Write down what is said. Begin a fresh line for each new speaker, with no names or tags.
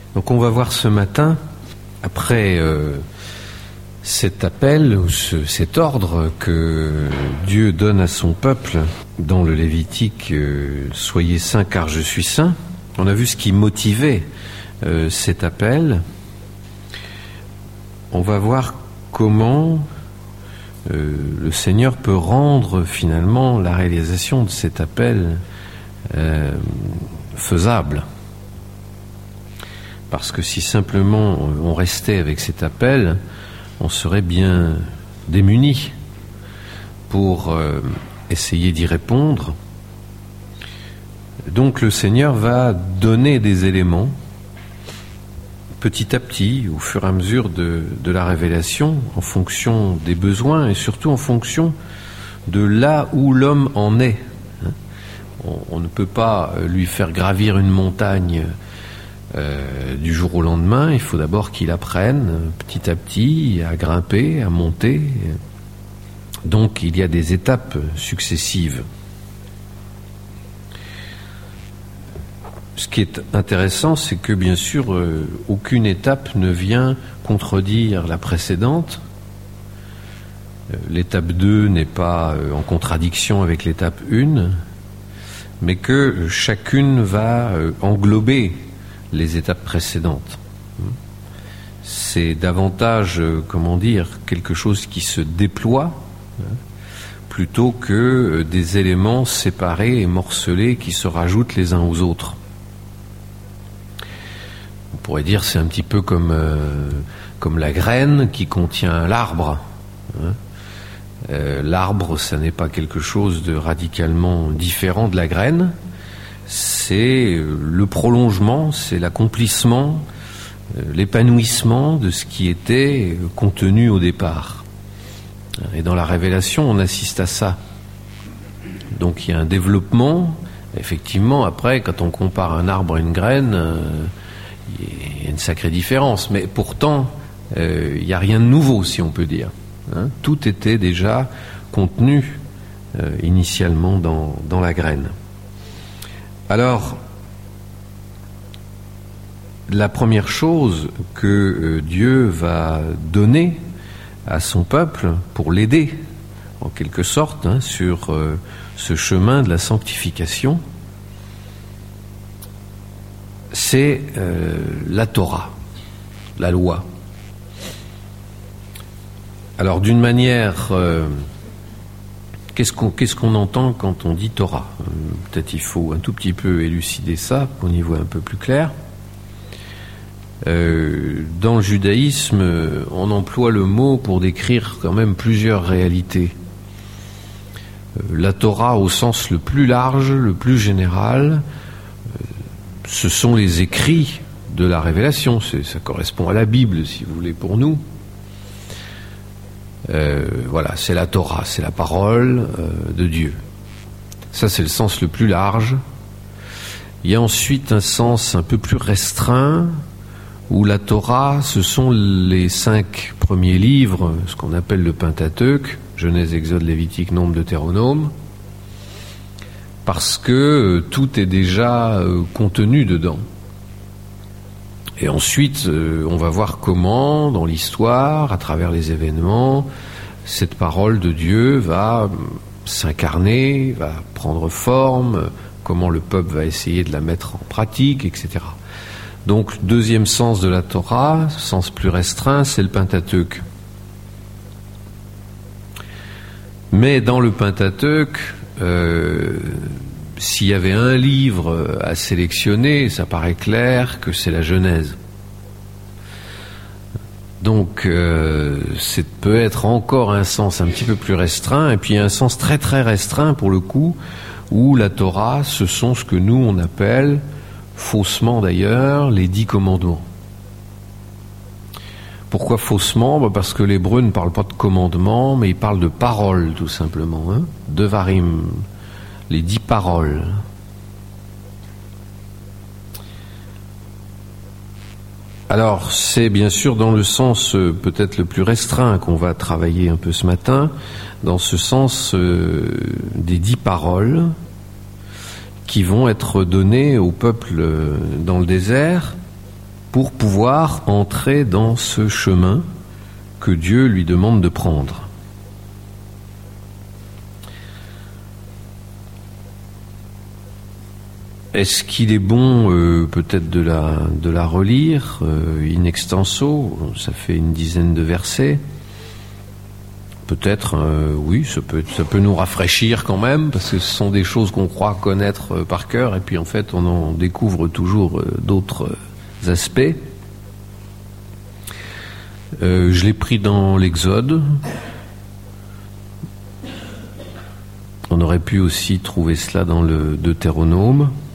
Donc on va voir ce matin, après cet appel, ou cet ordre que Dieu donne à son peuple dans le Lévitique, soyez saints car je suis saint. On a vu ce qui motivait cet appel. On va voir comment le Seigneur peut rendre finalement la réalisation de cet appel faisable. Parce que si simplement on restait avec cet appel, on serait bien démunis pour essayer d'y répondre. Donc le Seigneur va donner des éléments petit à petit, au fur et à mesure de la révélation, en fonction des besoins et surtout en fonction de là où l'homme en est. On ne peut pas lui faire gravir une montagne du jour au lendemain. Il faut d'abord qu'il apprenne petit à petit à grimper, à monter. Donc il y a des étapes successives. Ce qui est intéressant, c'est que bien sûr, aucune étape ne vient contredire la précédente. L'étape 2 n'est pas en contradiction avec l'étape 1, mais que chacune va englober les étapes précédentes. C'est davantage, quelque chose qui se déploie, plutôt que des éléments séparés et morcelés qui se rajoutent les uns aux autres. On pourrait dire c'est un petit peu comme la graine qui contient l'arbre. L'arbre, ça n'est pas quelque chose de radicalement différent de la graine. C'est le prolongement, c'est l'accomplissement, l'épanouissement de ce qui était contenu au départ. Et dans la révélation, on assiste à ça. Donc il y a un développement. Effectivement, après, quand on compare un arbre à une graine, il y a une sacrée différence. Mais pourtant, il n'y a rien de nouveau, si on peut dire. Tout était déjà contenu initialement dans la graine. Alors, la première chose que Dieu va donner à son peuple pour l'aider, en quelque sorte, sur ce chemin de la sanctification, c'est la Torah, la loi. Alors, d'une manière... Qu'est-ce qu'on entend quand on dit Torah ? Peut-être il faut un tout petit peu élucider ça, pour qu'on y voit un peu plus clair. Dans le judaïsme, on emploie le mot pour décrire quand même plusieurs réalités. La Torah, au sens le plus large, le plus général, ce sont les écrits de la révélation. Ça correspond à la Bible, si vous voulez, pour nous. Voilà, c'est la Torah, c'est la parole de Dieu. Ça, c'est le sens le plus large. Il y a ensuite un sens un peu plus restreint, où la Torah, ce sont les 5 premiers livres, ce qu'on appelle le Pentateuque, Genèse, Exode, Lévitique, Nombre, Deutéronome, parce que tout est déjà contenu dedans. Et ensuite, on va voir comment, dans l'histoire, à travers les événements, cette parole de Dieu va s'incarner, va prendre forme, comment le peuple va essayer de la mettre en pratique, etc. Donc, deuxième sens de la Torah, sens plus restreint, c'est le Pentateuque. Mais dans le Pentateuque, s'il y avait un livre à sélectionner, ça paraît clair que c'est la Genèse. Donc, c'est peut être encore un sens un petit peu plus restreint, et puis un sens très très restreint pour le coup, où la Torah, ce sont ce que nous on appelle, faussement d'ailleurs, les 10 commandements. Pourquoi faussement ? Parce que l'hébreu ne parle pas de commandements, mais il parle de paroles tout simplement, devarim. Les 10 paroles. Alors, c'est bien sûr dans le sens peut-être le plus restreint qu'on va travailler un peu ce matin, dans ce sens des 10 paroles qui vont être données au peuple dans le désert pour pouvoir entrer dans ce chemin que Dieu lui demande de prendre. Est-ce qu'il est bon peut-être de la relire in extenso? Ça fait une dizaine de versets. Peut-être, oui, ça peut nous rafraîchir quand même, parce que ce sont des choses qu'on croit connaître par cœur, et puis en fait on en découvre toujours d'autres aspects. Je l'ai pris dans l'Exode. On aurait pu aussi trouver cela dans le Deutéronome.